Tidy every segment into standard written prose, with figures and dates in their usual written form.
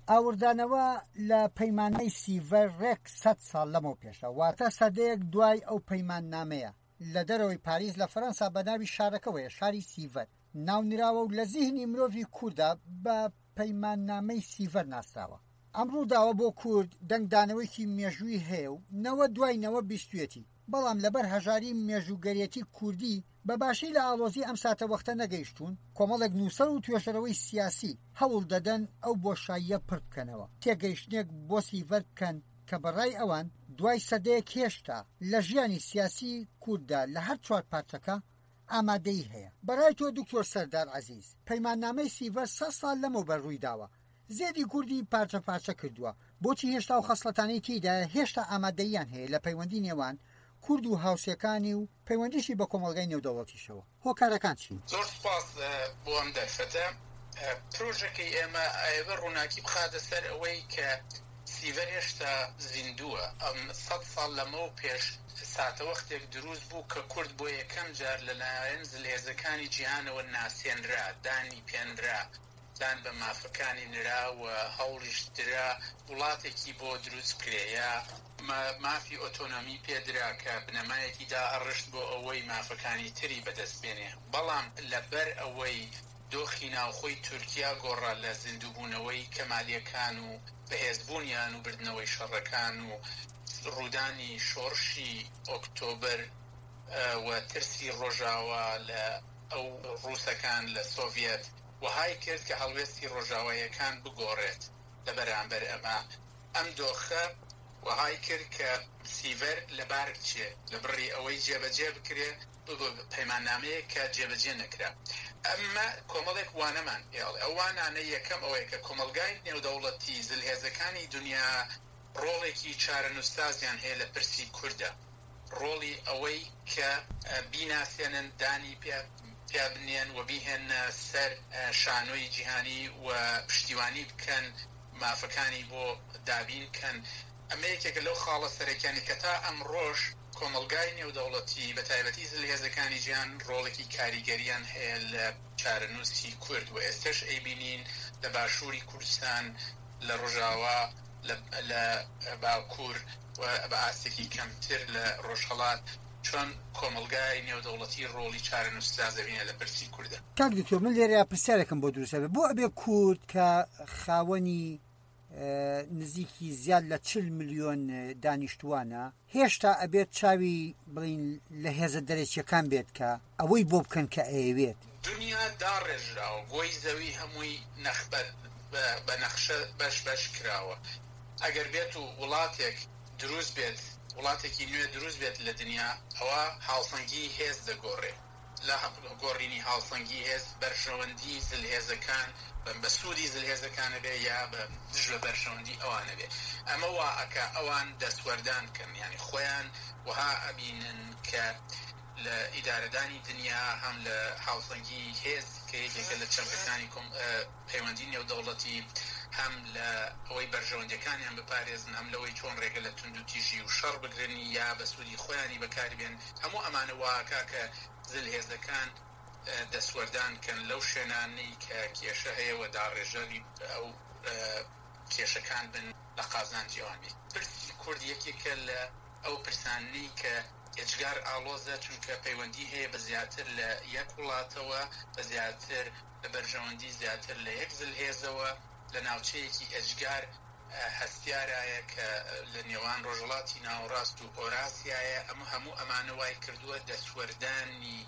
ئاوردانەوە لە پەیمانەی سیڤەر ڕێک 100 ساڵ لەمەوە پێشە، واتە سەدەیەک دوای ئەو پەیماننامەیە لە دەرەوەی پاریس لە فەرەنسا بەناوی شارەکەوەیە، شاری سیڤەر ناونراوە و لە زیهنی مرۆڤی کووردا بە پەیماننامەی سیڤەر ناسراوە. ئەمڕوو داوە بۆ کورد دەنگدانەوەیکی مێژووی هەیە و نەوە دوای بیستوێتی، بەڵام لەبەر هەژاری مێژوگەرێتی کوردی بە باشی لە ئاڵۆزی ئەم ساتە وەختە نەگەیشتون، کۆمەڵێک نووسەر و توێژەرەوەی سیاسی هەوڵ دەدەن ئەو بۆشاییە پڕ بکەنەوە، تێگەیشتنێک بۆ سیڤەر بکەن کە بەڕای ئەوان دوای سەدەیەک هێشتا لە ژیانی سیاسی کووردا لە هەر چوار پارچەکە ئامادەی هەیە. بەڕای تۆ دکتۆر سەردار عەزیز، پەیماننامەی سیڤەر 100 ساڵ لەمەوبەر ڕووی داوە، زێدی کوردی پارچە پارچە کردووە، بۆچی هێشتا و خەسڵەتانەی تێیدا هێشتا ئامادەییان هەیە لە پەیوەندی نێوان کورد و هاوسەکانی و پەیوەندیشی بە کۆمەڵگەی نێودەوڵەتیشەوە؟ هۆکارەکان چین؟ زۆر سپاس بۆ ئەم دەرفەتە. پرۆژەکەی ئێمە ئەوە ڕووناکی بخاتە سەر ئەوەی کە سیڤەر هێشتا زیندووە. ئەم 100 ساڵ لەمەوە پێش ساتە وەختێک دروست بوو کە کورد بۆ یەکەم جار لەلایەن زلهێزەکانی جیهانەوە ناسێنرا، دانی پێنرا، دان بە مافەکانی نرا و هەوڵیش درا وڵاتێکی بۆ دروست کرێە، مافی ئۆتۆنۆمی پێدرا کە بنەمایەکی داهەڕشت بۆ ئەوەی مافەکانی تری بەدەستبێنێ. بەڵام لەبەر ئەوەی دۆخی ناوخۆی تورکیا گۆڕا لە زیندووبوونەوەی کەمالیەکان و بەهێزبوونیان و بردنەوەی شەڕەکان و ڕوودانی شۆڕشی ئۆکتۆبەر و ترسی ڕۆژاوا لە ئەو ڕووسەکان لە سۆڤێت وهای کرد کە هەڵوێستی ڕۆژاوایەکان بگۆڕێت. لە بەرامبەر ئەمە ئەم دۆخە وهای کرد کە سیڤەر لەبار بچێ، لە بڕی ئەوەی جێبەجێ بکرێ پەیماننامەیە کە جێبەجێ نەکرا. ئەمە کۆمەڵێک وانەمان پێڵێ. ئەو وانانە یەکەم ئەوەیە کە کۆمەلگای نێودەوڵەتی زلهێزەکانی دنیا ڕۆڵێکی چارەنووسازیان هەیە لە پرسی کووردە، ڕۆڵی ئەوەی کە بیناسێنن دانی پیا بنێن و بیهێنە سەر شانۆی جیهانی و پشتیوانی بکەن، مافەکانی بۆ دابین کەن. ئەمە یەکێکە لەو خاڵە سەرەکیانی کە تا ئەم ڕۆژ کۆمەلگای نێودەوڵەتی بە تایبەتی زلهێزەکانی جیهان ڕۆڵێکی کاریگەریان هەیە لە چارەنووسی کورد و ئێستش ئەیبینین لە باشووری کوردستان، لە ڕۆژاوا، لە باکوور و بە ئاستێکی کەمتر لە ڕۆژهەڵات چۆن کۆمەلگای نێودەوڵەتی ڕۆڵی چارەنووسازەبینە لە پرسی کووردە. کاک دکتۆر، من لێرە پرسیارێکم بۆ دروستە بێ، بۆ ئەبێ کورد کە خاوەنی نزیکی زیاد لە 40 ملیۆن دانیشتوانە هێشتا ئەبێت چاوی بڵین لە هێزە دەرەچیەکان بێت کە ئەوەی بۆ بکەن کە ئەیەوێت؟ دنیا داڕێژراوە، گۆی زەوی هەمووی نەخبەت بە نەخشە بەش کراوە. ئەگەر بێت و وڵاتێک دروست بێت، وڵاتێکی نوێ دروست بێت لە دنیا، ئەوە هاوسەنگی هێز دەگۆڕێ. لە گۆڕینی هاوسەنگی هێز بەرژەوەندی زلهێزەکان بە سوودی زلهێزەکانە بێ یا بە دژ بە بەرژەوەندی ئەوانە بێ. ئەمە وا ئەکە ئەوان دەستوەردان کەن، یعنی خۆیان وها ئەبینن کە لە ئیدارەدانی دنیا هەم لە هاوسەنگی هێز کە یەکێکە لە چەمکەکانی پەیوەندی نێودەوڵەتی، هەم لە ئەوەی بەرژەوەندەکانیان بپارێزن، هەم لەوەی چۆن ڕێگە لە تونند و تیژی و شەڕ بگرنی یا بە سوودی خۆیانی بەکاربێن. هەموو ئەمانە واکە کە زلهێزەکان دەسوەردان کەن لەو شوێنانەی کە کێشە هەیە و داڕێژەری ئەو کێشەکان بن لە قازانجیەوان بێت. پرسی کورد یەکێکە لە ئەو پرسانەی کە ئێجگار ئاڵۆزە، چونکە پەیوەندی هەیە بە زیاتر لە یەک وڵاتەوە، بە زیاتر لە بەرژەوەندی زیاتر لە یەک زلهێزەوە، لە ناوچەیەکی ئەجگار هەستیارایە کە لە نێوان ڕۆژهەڵاتی ناوەڕاست و ئۆراسیایە. ئەمە هەموو ئەمانە وای کردووە دەسوەردانی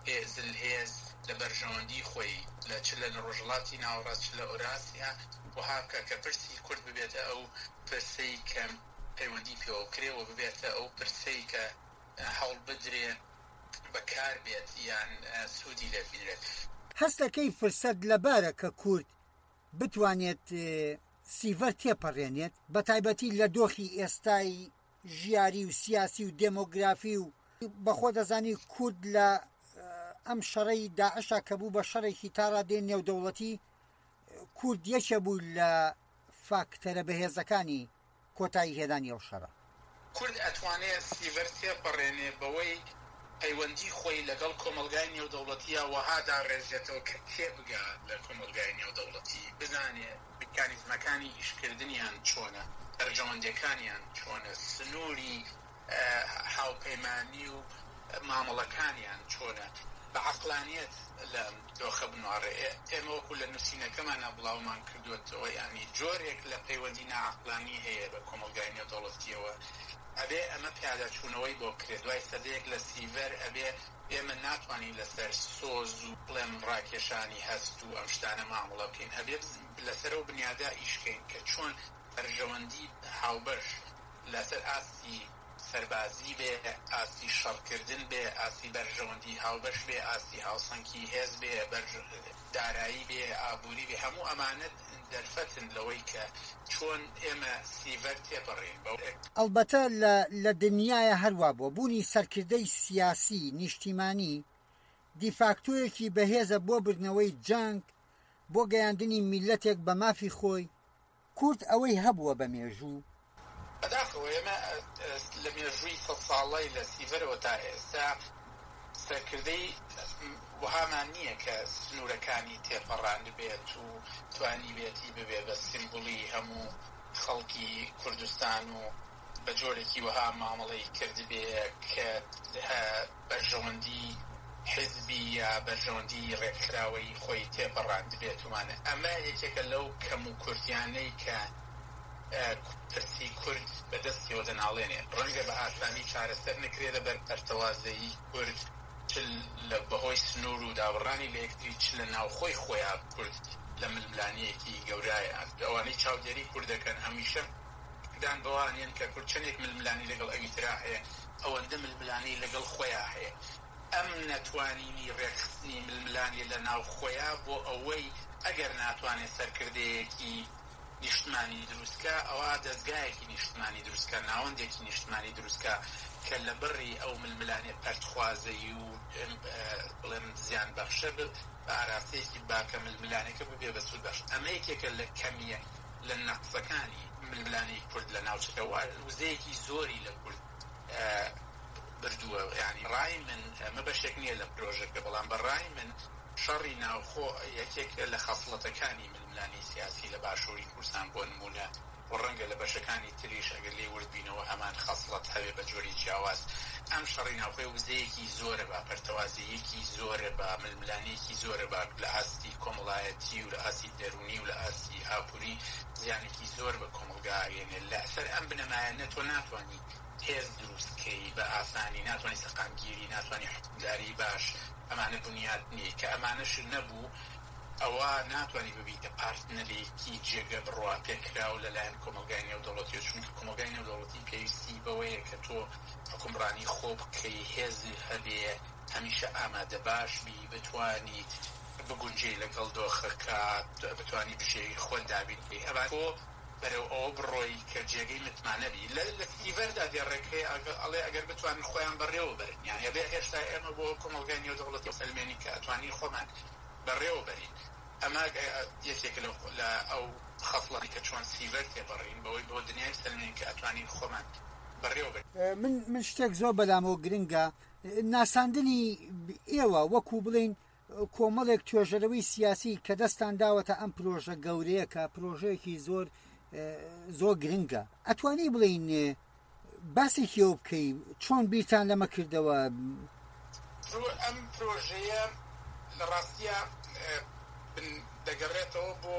زلهێز لە بەرژەوەندی خۆی چ لە ڕۆژهەڵاتی ناوەڕاست چ لە ئۆراسیا، وهاکە کە پرسی کورد ببێتە ئەو پرسەی کە پەیوەندی پێوە کرێەوە، ببێتە ئەو پرسەی کە هەوڵ بدرێ بەکار بێت یان سوودی لێبینرێت. هەستەکەی فرسەت لەبارە کە کورد بتوانێت سیڤەر تێپەڕێنێت، بە تایبەتی لە دۆخی ئێستای ژیاری و سیاسی و دێمۆگرافی و بەخۆ دەزانی کورد لە ئەم شەڕەی داعشا کە بوو بە شەڕێکی تاڕادێ نێودەوڵەتی، کورد یەکێ بوو لە فاکتەرە بەهێزەکانی کۆتایی هێدانی ئەو شەڕە. کورد ئەتوانێت سیڤەر تێپەڕێنێ بەوەی پەیوەندی خۆی لەگەڵ کۆمەلگای نێودەوڵەتیە وەهادا ڕێژێتەوە کە تێبگا لە کۆمەلگای نێودەوڵەتی بزانێ میکانیزمەکانی ئیشکردنیان چۆنە، بەرژەوەندەکانیان چۆنە، سنووری هاوپەیمانی و مامەڵەکانیان چۆنە، بە عەقلانیەت لە دۆخە بنوارێ. ئێمە وەکو لە نووسینەکەمانە بڵاومان کردوێتەوە، یعنی جۆرێک لە پەیوەندی ناعەقلانی هەیە بە کۆمەلگای نێودەوڵەتیەوە. ئەبێ ئەمە پیادەچوونەوەی بۆ کرێت دوای سەدەیەک لە سیڤەر ئەبێ ئێمە ناتوانین لەسەر سۆز و بڵێم ڕاکێشانی هەست و ئەم شتانە مامەڵە بکەین، ئەبێ لەسەرەوە بنیادا ئیشکەین کە چۆن بەرژەوەندی هاوبەش لەسەر ئاسی سەربازی بێ، ئاسی شەڕکردن بێ، ئاسی بەرژەوەندی هاوبەش بێ، ئاسی هاوسەنگی هێز بێ، دارایی بێ، ئابووری بێ، هەموو ئەمانەت دەرفەتن لەوەی کە چۆن ئێمە سیڤەر تێپەڕین. ئەلبەتە لە دنیاە هەروە بۆ بوونی سەرکردەی سیاسی نیشتیمانی دیفاکتۆیەکی بەهێزە بۆ بردنەوەی جەنگ، بۆ گەیاندنی میلەتێک بە مافی خۆی. کورد ئەوەی هەبووە بە مێژوو بەداخەوە ئێمە لە مێژووی 100 ساڵەی لە سیڤەرەوە تا ئێستا سەرکردەی وهامان نییە کە سنوورەکانی تێپەڕان بێت و توانی بێتی ببێ بە سیمبولی هەموو خەڵکی کوردستان و بە جۆرێکی وەها مامەڵەی کرد بێ کە بەرژەوەندی حزبی یا بەرژەوەندی ڕێکخراوەی خۆی تێپەڕاند بێتوانە. ئەمە یەکێکە لەو کەم و کورتیانەی کە پرسی کورد بەدەستیەوە دەناڵێنێ. ڕەنگە بە ئاسانی چارەسەر نەکرێت لە بەر پەرتەوازەیی کورد لە بەهۆی سنوور و داوەڕانی لە یەکتری چ لە ناوخۆی خۆیان کورد لە ململانیەکی گەورایە. ئەوانەی چاودێری کوردەکەن هەمیشە دان بەوانیان کە کورد چەندێک ململانی لەگەڵ ئەوی ترا هەیە، ئەوەندە ململانی لەگەڵ خۆیان هەیە. ئەم نەتوانینی ڕێکخستنی ململانی لە ناو خۆیان بۆ ئەوەی ئەگەر ناتوانێت سەرکردەیەکی نیشتمانی دروستکە، ئەوە دەستگایەکی نیشتمانی دروستکە، ناوەندێکی نیشتمانی دروستکە کە لە بڕی ئەو ململانێ پەرتخوازەی و بڵێن زیان بەخشە بە ئاراستەیەکی باکە ململانێکە ببێ بە سوود بەخش. ئەمە یەکێکە لە کەمیە لە نەقسەکانی ململانی کورد لە ناوچەکە وزەیەکی زۆری لە کورد بردووە. یعنی ڕای من ئەمە بەشێک نییە لە پرۆژەکە، بەڵام بەڕای من شەڕی ناوخۆ یەکێک لە خەسڵەتەکانی ململانی سیاسی لە باشووری کوردستان بۆ نمونە و ڕەنگە لە بەشەکانی تریش ئەگەر لێ وردبینەوە هەمان خەسڵەت هەبێ بە جۆری جیاواز. ئەم شەڕی ناوخۆی وزەیەکی زۆرە بە پەرتەوازیەکی زۆرە بە ململانیەکی زۆرە بە لە ئاستی کۆمەڵایەتی و لە ئاستی دەرونی و لە ئاستی ئاپوری زیانێکی زۆر بە کۆمەلگایێنێ. لەسەر ئەم بنەمایانە تۆ ناتوانانی هێز دروستکەی بە ئاسانی، ناتوانانی سەقامگیری، ناتوانانی حکومداری باش. ئەمانە بنیاد نییە کە ئەمانەش نەبوو ئەوە ناتوانانی ببیتە پارتنەرێکی جێگە بڕوا پێکراو لەلایەن کۆمەلگای نێودەوڵەتی، چونکە کۆمەلگای نێودەوڵەتی پێویستی بەوەیە کە تۆ حکومڕانی خۆ بکەی، هێز هەبێ، هەمیشە ئامادە باش بی، بتوانیت بگونجێی لەگەڵ دۆخەکات، بتوانی بژێوی خۆت دابین بی. ئەمە تۆ بەرەو ئەوە بڕۆی کە جێگەی متمانە بی. لە سیڤەردا دێڕێکەکەی ئەڵێ ئەگەر بتوانن خۆیان بەڕێوە بەرن، یان هەبێ هێشتا ئێمە بۆ کۆمەلگای نێودەوڵەتی سەلمێنی کە ئەتوانی خۆمان بەڕێوە بەرین. ئەمە یەکێکە لە ئەو خەفڵەتی کە چۆن سیڤەر تێبەڕین بەوەی بۆ دنیای سەلمێنی کە ئەتوانین خۆمان بەڕێوە بەرین. من شتێک زۆر بەلامەوە گرنگە، ناساندنی ئێوە وەکو بڵین کۆمەڵێک توێژەرەوەی سیاسی کە دەستان داوەتە ئەم پرۆژە گەورەیە کە پرۆژەیەکی زۆر گرنگە. ئەتوانی بڵین باسێکی ئەو بکەی چۆن بیرتان لەمە کردەوە؟ ئەم پرۆژەیە لە ڕاستیە دەگەڕێتەوە بۆ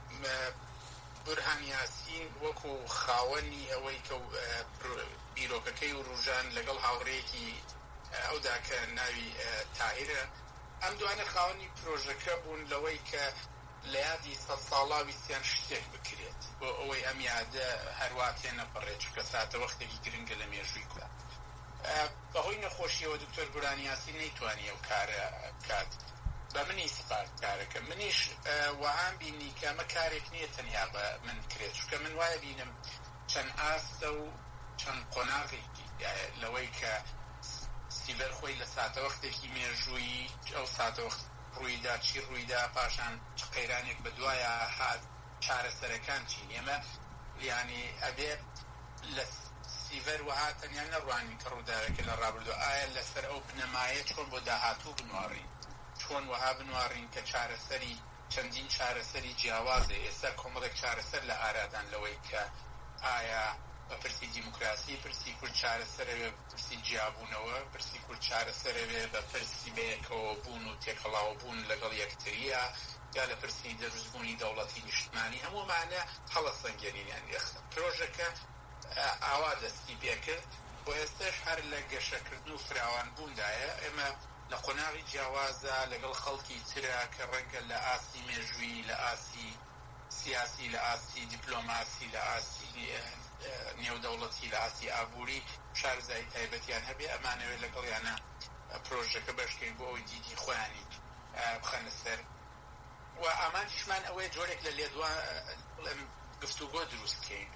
بورهان یاسین وەکو خاوەنی ئەوەی کە بیرۆکەکەی و ڕوژان لەگەڵ هاوڕێیەکی ئەودا کە ناوی تاهیرە، ئەم دوانە خاوەنی پرۆژەکە بوون لەوەی کە لە یادی 100 ساڵاویستیان شتێک بکرێت بۆ ئەوەی ئەم یادە هەروە تێنەپەڕێت، چونکە ساتە وەختێکی گرنگە لە مێژووی کوردستان. بەهۆی نەخۆشیەوە دکتۆر بورهان یاسین نەیتوانی ئەو کارە بکات، بە منی سپارت کارەکە. منیش وەهام بینی کە ئەمە کارێک نییە تەنیا بە من کرێت، چونکە من وایە بینم چەند ئاستە و چەند قۆناغێکی لەوەی کە سیڤەر خۆی لە ساتە وەختێکی مێژووی ئەو ساتە وەخت ڕوویدا چی ڕوویدا، پاشان چ قەیرانێک بە دوایە هات، چارەسەرەکان چین. ئێمە یعنی ئەبێ لە سیڤەر وها تەنیا نەڕوانی کە ڕووداوێکە لە ڕابردووە ئایا لەسەر ئەو بنەمایە چۆن بۆ داهاتوو بنوارین چۆن وها بنوارین کە چارەسەری چەندین چارەسەری جیاوازێ ئێستا کۆمەڵێک چارەسەر لە ئارادان لەوەی کە ئایا بە پرسی دیموکراسی پرسی کورد چارەسەرەوێ پرسی جیابوونەوە پرسی کورد چارەسەرەوێ بە پرسی بەیەکەوە بوون و تێکەڵاوە بوون لەگەڵ یەکتریە یا لە پرسی دەروستبوونی دەوڵەتی نیشتمانی هەموومانە هەڵە سەنگێنینیان ێخستن پرۆژەکە ئاوا دەستی پێکرد بۆ ئێستاش هەر لە گەشەکردن و فراوان بووندایە ئێمە لە قۆناغی جیاوازە لەگەڵ خەڵکی ترە کە ڕەنگە لە ئاسی مێژووی لە ئاسی سیاسی لە ئاسی دیپلۆماسی لە ئاسی نێودەوڵەتی لە ئاسی ئابووری شارزایی تایبەتیان هەبێ ئەمانەوێت لەگەڵیانە پرۆژەکە بەشکەین بۆ ئەوی دیدی خۆیانی بخەنە سەر و ئامانجیشمان ئەوەیە جۆرێک لە لێدوان گفتوگۆ دروستکەین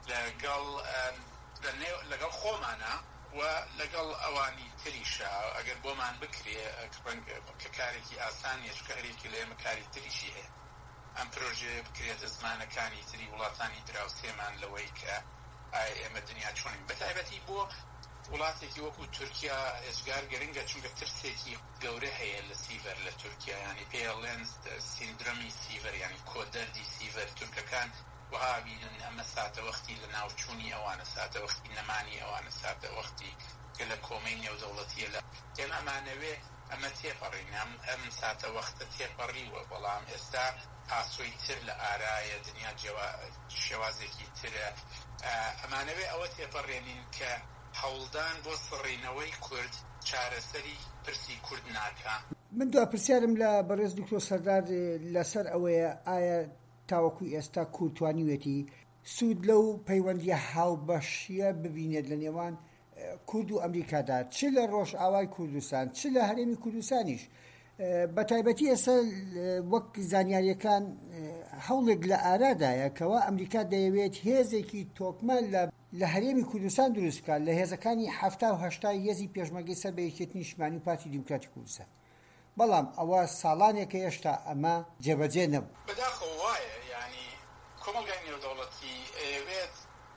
لەگەڵ خۆمانە و لەگەڵ ئەوانی تریشە ئەگەر بۆمان بکرێ کە کارێکی ئاسانیە چکارێکی لە ئێمە کاری تریشی هەیە ئەم پرۆژێ بکرێتە زمانەکانی تری وڵاتانی دراوسێمان لەوەی کە ئێمە دنیا چۆنین بەتایبەتی بۆ وڵاتێکی وەکو تورکیا ئێزگار گەرنگە چونکە ترسێکی گەورە هەیە لە سیڤەر لە تورکیا ینی پێڵێنز سیندرۆمی سیڤەر ینی کۆدەردی سیڤەر تورکەکان وها بینن ئەمە ساتە وەختی لە ناوچوونی ئەوانە ساتە وەختی نەمانی ئەوانە ساتە وەختی کە لە کۆمەی نێودەوڵەتیە لە ئێمە ئەمانەوێ ئەمە تێپەڕین ئەم ساتە وەختە تێپەڕیوە بەڵام ئێستا ئاسۆی تر لە ئارایە دنیا شێوازێکی ترە ئەمانەوێ ئەوە تێپەڕێنین کە هەوڵدان بۆ سڕینەوەی کورد چارەسەری پرسی کورد ناکە من دو پرسیارم لە بەڕێز دکتۆر سەردار لەسەر ئەوەیە ئایا تاوەکو ئێستا کورتوانیوێتی سوود لەو پەیوەندیە هاوبەشیە ببینێت لە نێوان کورد و ئەمریکادا چ لە ڕۆژ ئاوای کوردستان چ لە هەرێمی کوردستانیش بە تایبەتی ئێستا وەک زانیاریەکان هەوڵێک لە ئارادایە کەوا ئەمریکا دەیەوێت هێزێکی تۆکمە لە هەرێمی کوردستان دروست بکات لە هێزەکانی 70 هێزی پێشمەرگەی سەر بە یەکێتی نیشتیمانی و پارتی دیموکراتی کوردستان بەڵام ئەوە ساڵانێکە هێشتا ئەمە جێبەجێ نەبوو بەداخەوە وایە ینی کۆمەلگای نێودەوڵەتی ئەوێت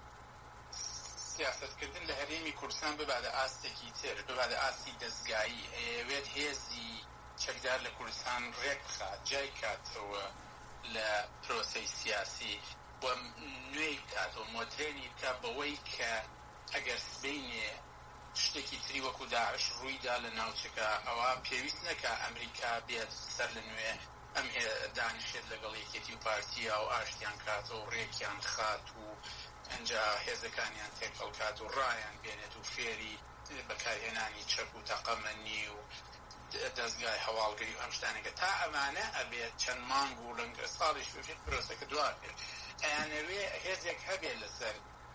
سیاستکردن لە هەرێمی کوردستان ببادە ئاستێکی تر ببادە ئاستی دەستگایی ئەوێت هێزی چەکدار لە کوردستان ڕێک بخات جای کاتەوە لە پرۆسەی سیاسی بۆ نوێی بکات و مۆدرێنی بکات بەوەی کە ئەگەر سبەینێ شتێکی تری وەکو داعش ڕوویدا لە ناوچەکە ئەوە پێویست نەکە ئەمریکا بێت سەر لە نوێ ئەم دانیشێت لەگەڵ یەکێتی و پارتیە و ئاشتیان کاتەوە و ڕێکیان خات و ئەنجا هێزەکانیان تێکەڵکات و ڕایان بێنێت و فێری بەکارهێنانی چەک و تەقەمەنی و دەستگای هەواڵگەری و ئەم شتانەکە تا ئەمانە ئەبێت چەند مانگ و لەنگە ساڵیش بێت پرۆسەکە دوار بێت ئەیانەوێ هێزێک هەبێت لەسەر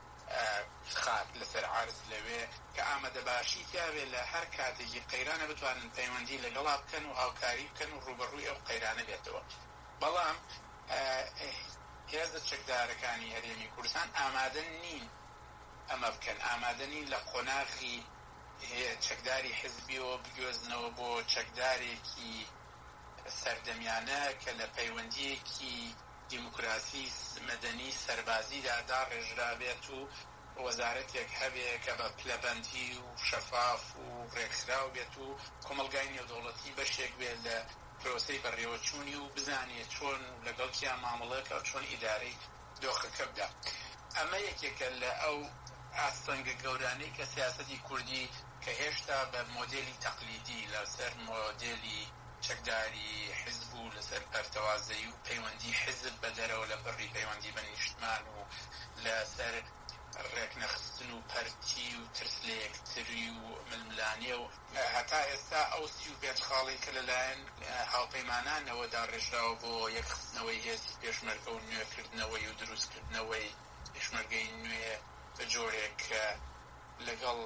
خات لەسەر عارز لەوێ کە ئامادە باشی تیاوێ لە هەر کاتێکی قەیرانە بتوانن پەیوەندی لەگەڵا بکەن و هاوکاری بکەن و ڕوبەڕووی ئەو قەیرانە بێتەوە بەڵام هێزە چەکدارەکانی هەرێمی کوردستان ئامادە نین ئەمە بکەن ئامادە نین لە قۆناغی چەکداری حزبیەوە بگوێزنەوە بۆ چەکدارێکی سەردەمیانە کە لە پەیوەندیەکی دیموکراسی مەدەنی سەربازیدا داڕێژرابێت و وەزارەتێک هەبێ کە بە پلەبەندی و شەفاف و ڕێکخراو بێت و کۆمەلگای نێودەوڵەتی بەشێک بێت لە پرۆسەی بەڕێوەچوونی و بزانێت چۆن لەگەڵ کیان مامەڵەکە چۆن ئیدارەی دۆخەکە بدا ئەمە یەکێکە لە ئەو ئاستەنگە گەورانەی کە سیاسەتی کوردی کە هێشتا بە مۆدێلی تەقلیدی لەسەر مۆدێلی چەکداری حزب و لەسەر پەرتەوازەی و پەیوەندی حزب بە دەرەوە لە بەڕی پەیوەندی بە نیشتمان و لەسەر ڕێکنەخستن و پەرتی و ترسلەیەکتری و ململانیە و هەتا ئێستا ئەو 35 خاڵی کە لەلایەن هاوپەیمانانەوە داڕێژراوە بۆ یەکخستنەوەی هێزی پێشمەرگە و نوێکردنەوەی و دروستکردنەوەی پێشمەرگەی نوێ بە جۆرێک لەگەڵ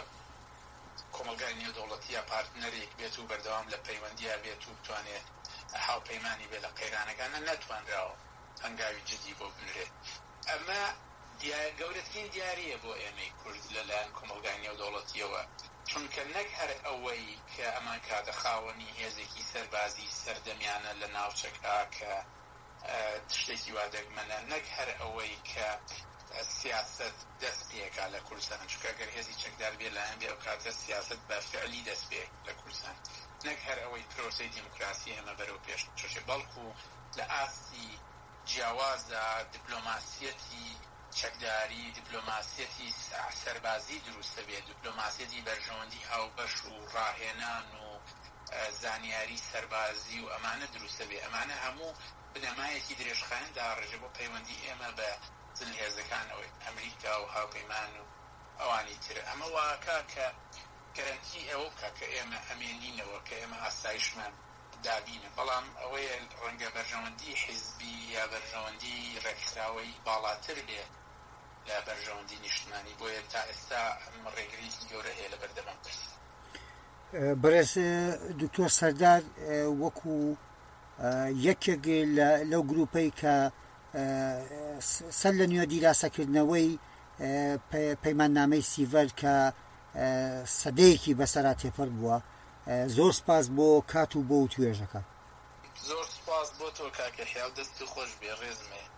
کۆمەلگای نێودەوڵەتیە پارتنەرێک بێت و بەردەوام لە پەیوەندیە بێت و بتوانێت هاوپەیمانی بێ لە قەیرانەکانە نەتوانراوە هەنگاوی جدی بۆ بنرێت ئەمە گەورەترین دیاریە بۆ ئێمەی کورد لەلایەن کۆمەلگای نێودەوڵەتیەوە چونکە نەک هەر ئەوەی کە ئەمان کاتە خاوەنی هێزێکی سەربازی سەردەمیانە لە ناوچەکە کە شتێکی وا دەگمەنە نەک هەر ئەوەی کە سیاست دەست پێکا لە کوردستان چونکە ئەگەر هێزی چەکدار بێ لایەن بێ ئەو کاتە سیاست بە فعلی دەست پێ لە کوردستان نەک هەر ئەوەی پرۆسەی دیموکراسی ئێمە بەرەو پێش چۆشێ بەڵکو لە ئاستی جیاوازە دیپلۆماسیەتی چەکداری دیپلۆماسیەتی سەربازی دروستە بێت دیپلۆماسیەتی بەرژەوەندی هاوبەش و ڕاهێنان و زانیاری سەربازی و ئەمانە دروستە بێ ئەمانە هەموو بنەمایەکی درێژخایەندا ڕێژە بۆ پەیوەندی ئێمە بە هێزەکانەوەی ئەمریکا و هاوپەیمان و ئەوانی تر ئەمە واکە کە گەرانتی ئەوە بکە کە ئێمە ئەمێنینەوە کە ئێمە ئاسایشمان دابینە بەڵام ئەوەیە ڕەنگە بەرژەوەندی حیزبی یا بەرژەوەندی ڕێکخراوەی باڵاتر بێ لە بەرژەوەندی نیشتمانی بۆیە تا ئێستا ڕێگریکی گەورە هەیە لە بەردەوام پرس بەڕێز دکتۆر سەردار وەکو یەکێک لەو گروپەی کە سەر لە نوێ دیراسەکردنەوەی پەیماننامەی سیڤەر کە سەدەیەکی بەسەرا تێپەڕ بووە زۆر سپاس بۆ کات و بۆ توێژەکە زۆر سپاس بۆ تۆ کاکە خیاڵ دەست خۆش بێ ڕێزمێ